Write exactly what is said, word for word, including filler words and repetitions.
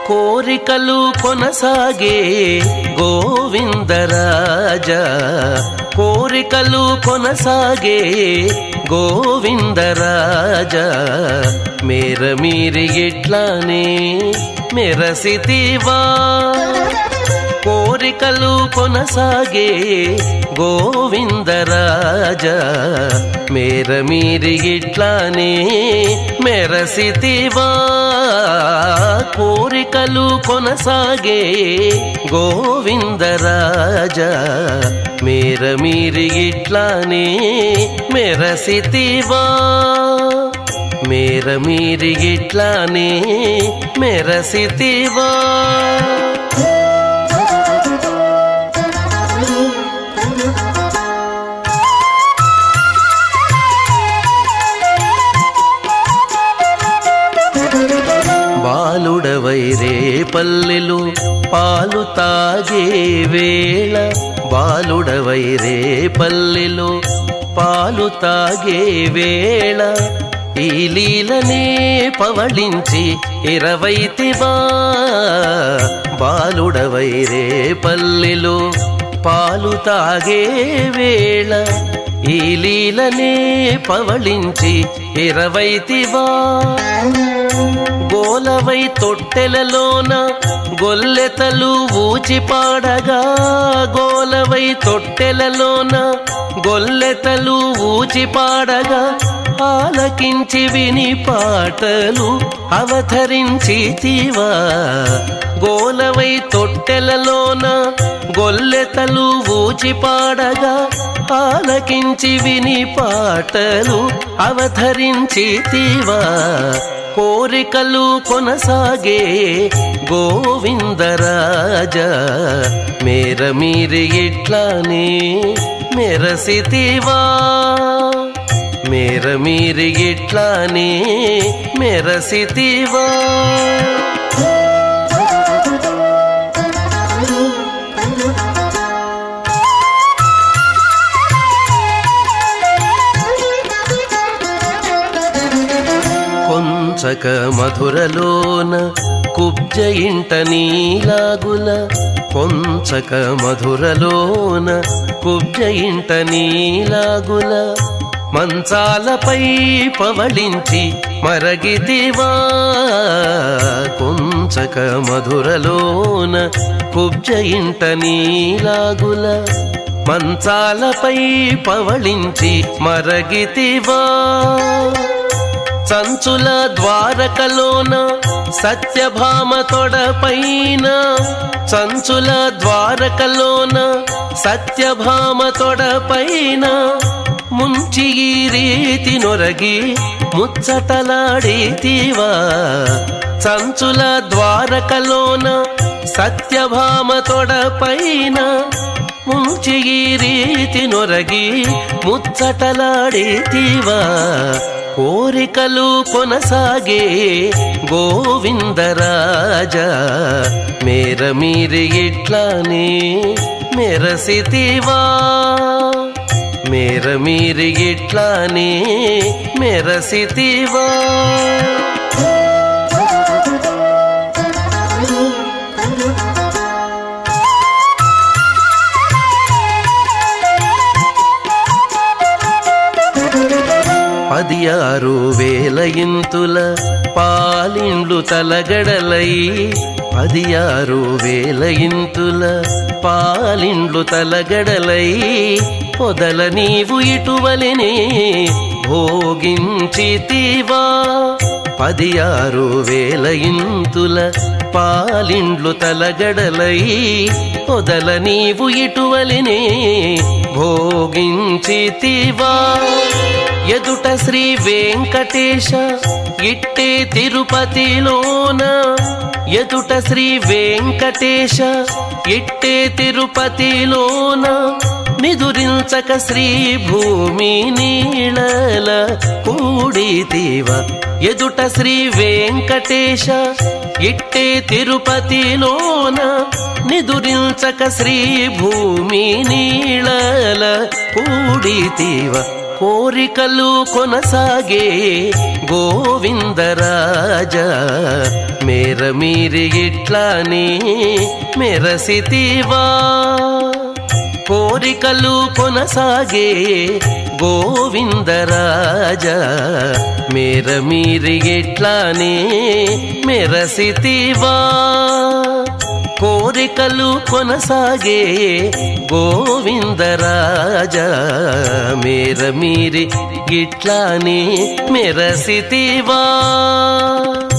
కోరికలు కొనసాగే గోవిందరాజా, కోరికలు కొనసాగే గోవిందరాజా, మేర మీరి ఇట్లానే మెరసితివా. కోరికలు కొనసాగే గోవిందరాజా, మేర మీరి ఇట్లానే మెరసితివా. కోరికలు కొనసాగే గోవిందరాజా, మేర మీరి ఇట్లానే మెరసితివా. మేర మీరి ఇట్లానే మెరసితివా. బాలుడవై రే పల్లెలు పాలు తాగే వేళ, బాలుడవై రే పల్లెలు పాలు తాగే వేళ, ఈ లీలనే పవళించి ఇరవైతివా. బాలుడవై రే పల్లెలు పాలు తాగే వేళ, ఈ లీలనే పవళించి ఇరవైతివా. గోలవై తొట్టెలలోన గొల్లెతలు ఊచి పాడగా, గోలవై తొట్టెలలోన గొల్లెతలు ఊచి పాడగా, ఆలకించి విని పాటలు అవతరించితివా. గోలవై తొట్టెలలోన గొల్లెతలు ఊచి పాడగా, ఆలకించి విని పాటలు అవతరించితివా. కోరికలు కొనసాగే గోవిందరాజా, మేర మీరి ఇట్లానే మెరసితివా. మేర మీరి ఇట్లానే మెరసితివా. కొంచక మధురలోన కుబ్జ ఇంట నీలాగుల, కొంచక మధురలోన కుబ్జ ఇంట నీలాగుల, మంచాలపై పవళించి మరగితివా. కొంచక మధురలోన కుబ్జ ఇంట నీలాగుల, మంచాలపై పవళించి మరగితివా. చంచుల ద్వారకలోన సత్యభామ తొడపైన, చంచుల ద్వారకలోన సత్యభామ తొడపైన, ముంచి ఈ రీతి నొరగి ముచ్చటలాడితివా. చంచుల ద్వారకలోన సత్యభామ తొడపైన, ముంచి ఈ రీతి నొరగి ముచ్చటలాడితివా. కోరికలు కొనసాగే గోవిందరాజా, మేర మీరి ఇట్లానే మెరసితివా. మేర మీరి ఇట్లానే మెరసితివా. పది ఆరు వేల ఇంతుల పాలిండ్లు తలగడలై, పది ఆరు వేల ఇంతుల పాలిండ్లు తలగడలై, పొదల నీవు ఇటువలెనే భోగించితివా. పది ఆరు వేల ఇంతుల పాలిండ్లు తలగడలై, పొదల నీవు ఇటువలెనే భోగించితివా. ఎదుట శ్రీ వెంకటేశ ఇట్టే తిరుపతిలోన, ఎదుట శ్రీ వెంకటేశ ఇట్టే తిరుపతిలోన, నిదురించక శ్రీ భూమి నీళల కూడితివా. ఎదుట శ్రీ వెంకటేశ ఇట్టే తిరుపతిలోన, నిదురించక శ్రీ భూమి నీళల కూడితివా. కోరికలు కొనసాగే గోవిందరాజ మేర మీరి ఇట్లానే మెరసితివా కోరికలు కొనసాగే గోవిందరాజ మేర మీరి ఇట్లానే మెరసితివా కోరికలు కొనసాగే గోవిందరాజ మేర మీరి ఇట్లానే మెరసితివా